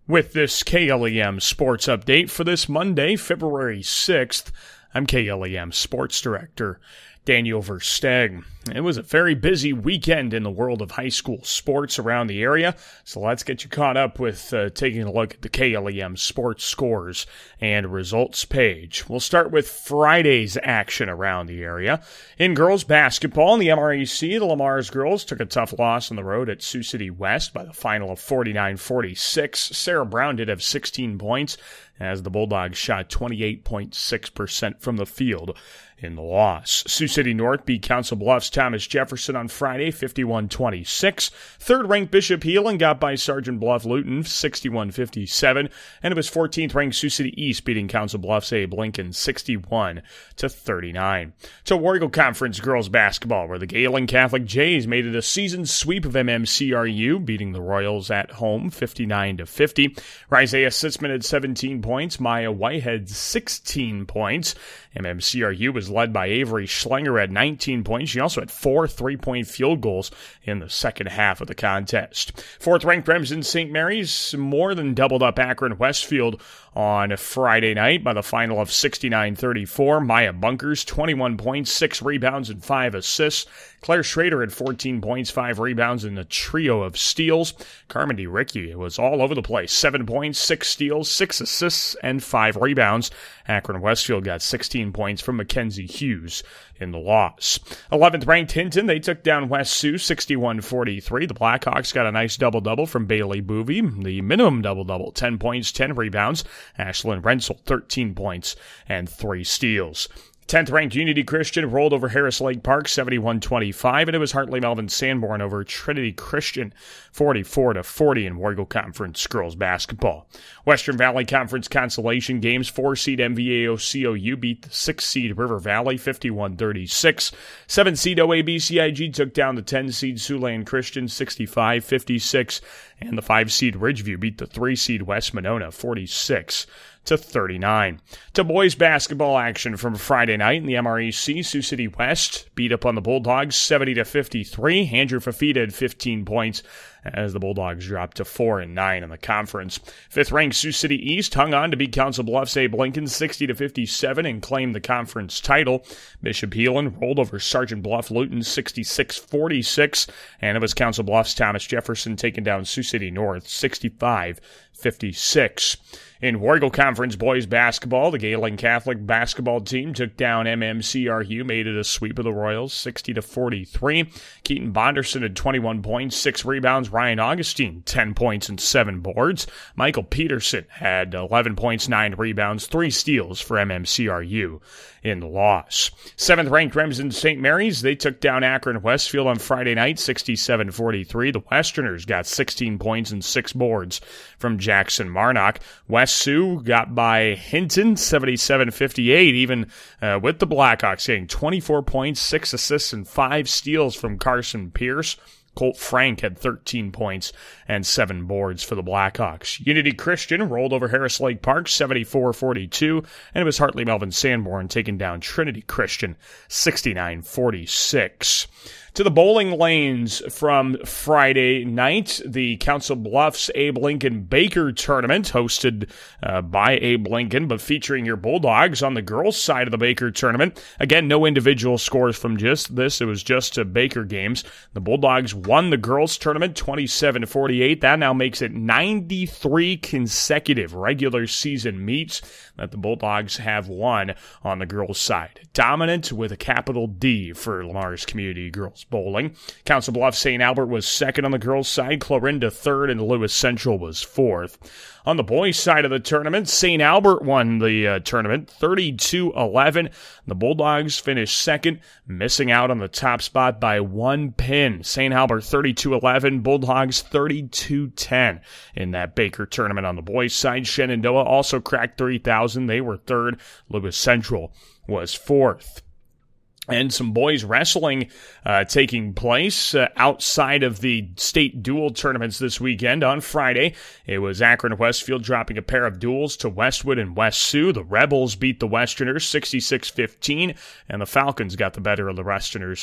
With this KLEM Sports Update for this Monday, February 6th, I'm KLEM Sports Director Daniel Versteg. It was a very busy weekend in the world of high school sports around the area, so let's get you caught up with taking a look at the KLEM sports scores and results page. We'll start with Friday's action around the area. In girls basketball in the MREC, the Lamar's girls took a tough loss on the road at Sioux City West by the final of 49-46. Sarah Brown did have 16 points as the Bulldogs shot 28.6% from the field in the loss. Sioux City North beat Council Bluffs Thomas Jefferson on Friday, 51-26. Third-ranked Bishop Heelan got by Sergeant Bluff Luton, 61-57. And it was 14th-ranked Sioux City East beating Council Bluffs Abe Lincoln, 61-39. To Warrigal Conference girls basketball, where the Galen Catholic Jays made it a season sweep of MMCRU, beating the Royals at home, 59-50. Isaiah Sitzman had 17 points. Maya Whitehead, 16 points. MMCRU was led by Avery Schlenger at 19 points. She also had 4 3-point field goals in the second half of the contest. Fourth-ranked Remsen St. Mary's more than doubled up Akron Westfield on Friday night by the final of 69-34. Maya Bunkers, 21 points, 6 rebounds, and 5 assists. Claire Schrader had 14 points, 5 rebounds, and a trio of steals. Carmen DeRicci was all over the place. 7 points, 6 steals, 6 assists, and 5 rebounds. Akron Westfield got 16 points from Mackenzie Hughes in the loss. 11th-ranked Hinton, they took down West Sioux 61-43. The Blackhawks got a nice double-double from Bailey Boovy. The minimum double-double, 10 points, 10 rebounds. Ashlyn Rensel, 13 points, and 3 steals. 10th-ranked Unity Christian rolled over Harris Lake Park 71-25, and it was Hartley Melvin Sanborn over Trinity Christian 44-40 in Warrigal Conference girls basketball. Western Valley Conference consolation games, 4-seed MVAO-COU beat the 6-seed River Valley 51-36. 7-seed OABCIG took down the 10-seed Siouxland Christian 65-56, and the 5-seed Ridgeview beat the 3-seed West Monona 46-39. To boys basketball action from Friday night in the MREC, Sioux City West beat up on the Bulldogs 70-53. Andrew Fafita had 15 points as the Bulldogs dropped to 4-9 in the conference. 5th-ranked Sioux City East hung on to beat Council Bluffs Abe Lincoln 60-57 and claimed the conference title. Bishop Heelan rolled over Sergeant Bluff Luton 66-46, and it was Council Bluffs Thomas Jefferson taking down Sioux City North 65-56. In Warrigal Conference boys basketball, the Galen Catholic basketball team took down MMCRU, made it a sweep of the Royals, 60-43. Keaton Bonderson had 21 points, 6 rebounds. Ryan Augustine, 10 points and 7 boards. Michael Peterson had 11 points, 9 rebounds, 3 steals for MMCRU in the loss. 7th-ranked Remsen St. Mary's, they took down Akron Westfield on Friday night, 67-43. The Westerners got 16 points and 6 boards from Jackson Marnock. West Sioux got by Hinton, 77-58, even with the Blackhawks getting 24 points, 6 assists, and 5 steals from Carson Pierce. Colt Frank had 13 points and 7 boards for the Blackhawks. Unity Christian rolled over Harris Lake Park 74-42, and it was Hartley Melvin Sanborn taking down Trinity Christian 69-46. To the bowling lanes from Friday night, the Council Bluffs Abe Lincoln Baker Tournament, hosted by Abe Lincoln, but featuring your Bulldogs on the girls' side of the Baker Tournament. Again, no individual scores from just this. It was just Baker games. The Bulldogs won the girls' tournament 27-48. That now makes it 93 consecutive regular season meets that the Bulldogs have won on the girls' side. Dominant with a capital D for Lamar's Community Girls Bowling. Council Bluffs St. Albert was second on the girls' side, Clarinda third, and Lewis Central was fourth. On the boys' side of the tournament, St. Albert won the tournament 32-11. The Bulldogs finished second, missing out on the top spot by 1 pin. St. Albert 32-11, Bulldogs 32-10 in that Baker tournament. On the boys' side, Shenandoah also cracked 3,000. They were third. Lewis Central was fourth. And some boys wrestling taking place outside of the state dual tournaments this weekend. On Friday, it was Akron Westfield dropping a pair of duels to Westwood and West Sioux. The Rebels beat the Westerners 66-15, and the Falcons got the better of the Westerners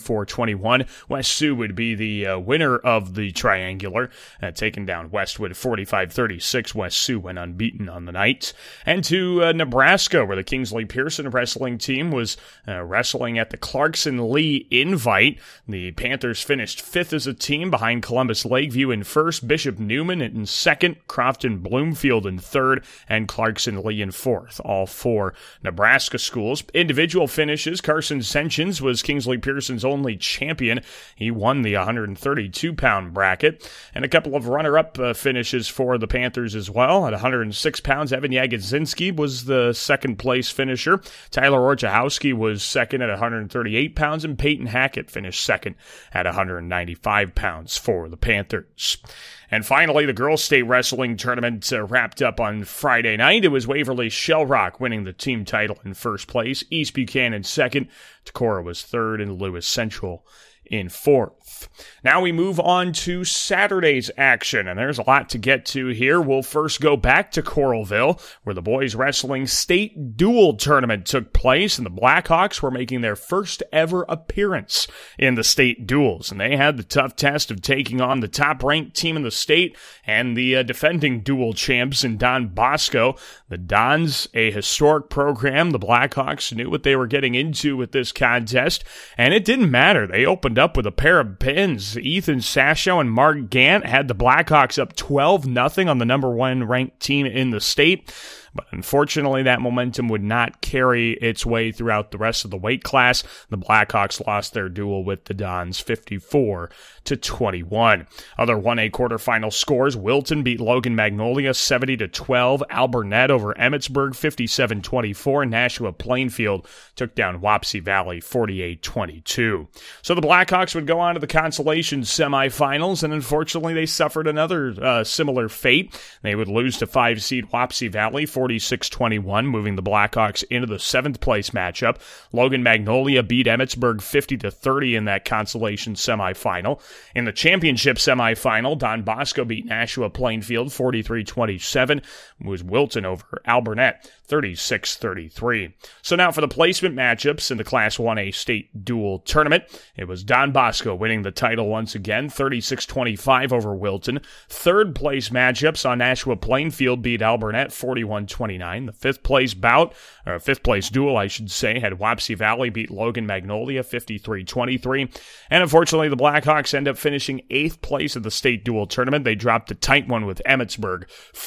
54-21. West Sioux would be the winner of the triangular, taking down Westwood 45-36. West Sioux went unbeaten on the night. And to Nebraska, where the Kingsley Pearson wrestling team was wrestling at the Clarkson-Lee Invite. The Panthers finished 5th as a team behind Columbus Lakeview in 1st, Bishop Neumann in 2nd, Crofton Bloomfield in 3rd, and Clarkson-Lee in 4th. All 4 Nebraska schools. Individual finishes, Carson Senchins was Kingsley Pearson's only champion. He won the 132-pound bracket. And a couple of runner-up finishes for the Panthers as well. At 106 pounds, Evan Jagodzinski was the 2nd place finisher. Tyler Orchahowski was 2nd at 138 pounds, and Peyton Hackett finished 2nd at 195 pounds for the Panthers. And finally, the girls' state wrestling tournament wrapped up on Friday night. It was Waverly Shell Rock winning the team title in 1st place, East Buchanan 2nd, Decorah was 3rd, and Lewis Central in 4th. Now we move on to Saturday's action, and there's a lot to get to here. We'll first go back to Coralville, where the boys wrestling state dual tournament took place, and the Blackhawks were making their first ever appearance in the state duels, and they had the tough test of taking on the top-ranked team in the state and the defending dual champs in Don Bosco. The Dons, a historic program. The Blackhawks knew what they were getting into with this contest, and it didn't matter. They opened up with a pair of pins. Ethan Sasho and Mark Gant had the Blackhawks up 12-0 on the number 1 ranked team in the state. But unfortunately, that momentum would not carry its way throughout the rest of the weight class. The Blackhawks lost their duel with the Dons 54-21. Other 1A quarterfinal scores: Wilton beat Logan Magnolia 70-12. Alburnett over Emmitsburg 57-24. Nashua Plainfield took down Wapsie Valley 48-22. So the Blackhawks would go on to the consolation semifinals, and unfortunately, they suffered another similar fate. They would lose to 5-seed Wapsie Valley 46-21, moving the Blackhawks into the 7th place matchup. Logan Magnolia beat Emmitsburg 50-30 in that consolation semifinal. In the championship semifinal, Don Bosco beat Nashua Plainfield 43-27. It was Wilton over Alburnett 36-33. So now for the placement matchups in the Class 1A state dual tournament. It was Don Bosco winning the title once again, 36-25 over Wilton. 3rd place matchups on Nashua Plainfield beat Alburnett 41-29. The 5th place bout, or 5th place duel, I should say, had Wapsie Valley beat Logan Magnolia 53-23. And unfortunately, the Blackhawks end up finishing 8th place at the state dual tournament. They dropped a tight one with Emmitsburg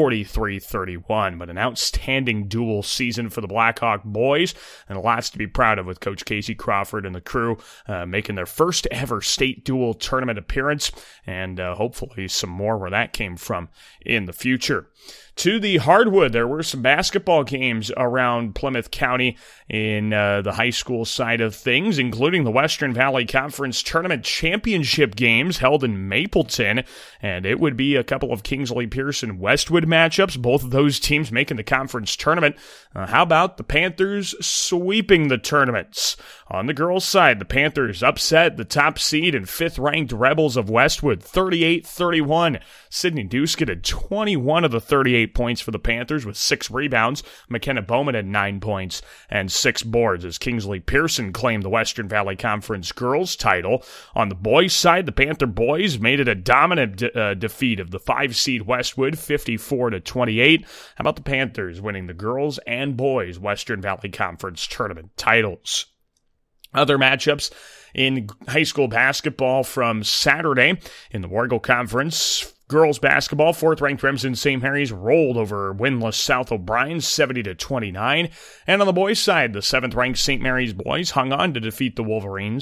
43-31. But an outstanding dual season for the Blackhawk boys, and lots to be proud of with Coach Casey Crawford and the crew making their first ever state dual tournament appearance, and hopefully some more where that came from in the future. To the hardwood, there were some basketball games around Plymouth County in the high school side of things, including the Western Valley Conference Tournament Championship games held in Mapleton, and it would be a couple of Kingsley Pearson Westwood matchups, both of those teams making the conference tournament. How about the Panthers sweeping the tournaments? On the girls' side, the Panthers upset the top seed and 5th-ranked Rebels of Westwood 38-31. Sydney Duskett had 21 of the 38 points for the Panthers with 6 rebounds. McKenna Bowman had 9 points and 6 boards as Kingsley Pearson claimed the Western Valley Conference girls title. On the boys' side, the Panther boys made it a dominant defeat of the 5-seed Westwood 54-28. How about the Panthers winning the girls and boys Western Valley Conference tournament titles? Other matchups in high school basketball from Saturday in the Warrego Conference. Girls basketball, 4th-ranked Remsen St. Mary's rolled over winless South O'Brien 70-29. And on the boys' side, the 7th-ranked St. Mary's boys hung on to defeat the Wolverines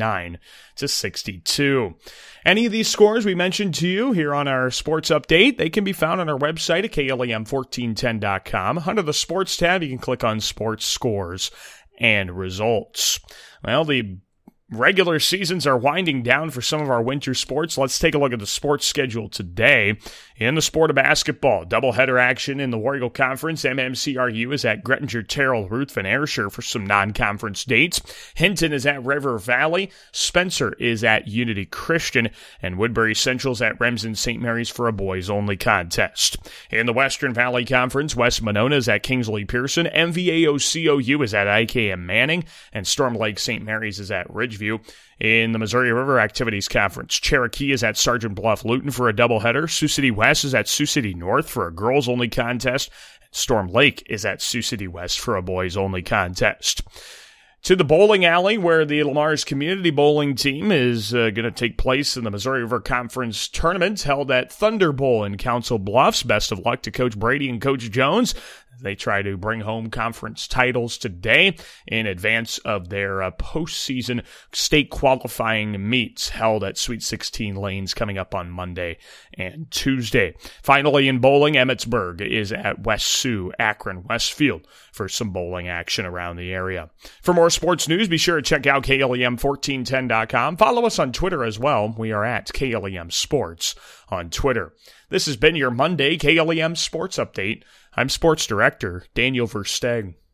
69-62. Any of these scores we mentioned to you here on our sports update, they can be found on our website at KLEM1410.com. Under the sports tab, you can click on sports scores and results. Well, the regular seasons are winding down for some of our winter sports. Let's take a look at the sports schedule today. In the sport of basketball, doubleheader action in the War Eagle Conference. MMCRU is at Grettinger, Terrell, Ruthven, Ayrshire for some non-conference dates. Hinton is at River Valley. Spencer is at Unity Christian. And Woodbury Central is at Remsen St. Mary's for a boys-only contest. In the Western Valley Conference, West Monona is at Kingsley Pearson. MVAO-COU is at IKM Manning. And Storm Lake St. Mary's is at Ridgeview. In the Missouri River Activities Conference, Cherokee is at Sergeant Bluff Luton for a doubleheader. Sioux City West is at Sioux City North for a girls-only contest. Storm Lake is at Sioux City West for a boys-only contest. To the bowling alley, where the Lamar's Community Bowling Team is going to take place in the Missouri River Conference Tournament held at Thunder Bowl in Council Bluffs. Best of luck to Coach Brady and Coach Jones. They try to bring home conference titles today in advance of their postseason state qualifying meets held at Sweet 16 Lanes coming up on Monday and Tuesday. Finally, in bowling, Emmetsburg is at West Sioux, Akron, Westfield for some bowling action around the area. For more sports news, be sure to check out KLEM1410.com. Follow us on Twitter as well. We are at KLEM Sports on Twitter. This has been your Monday KLEM Sports Update. I'm Sports Director Daniel Versteg.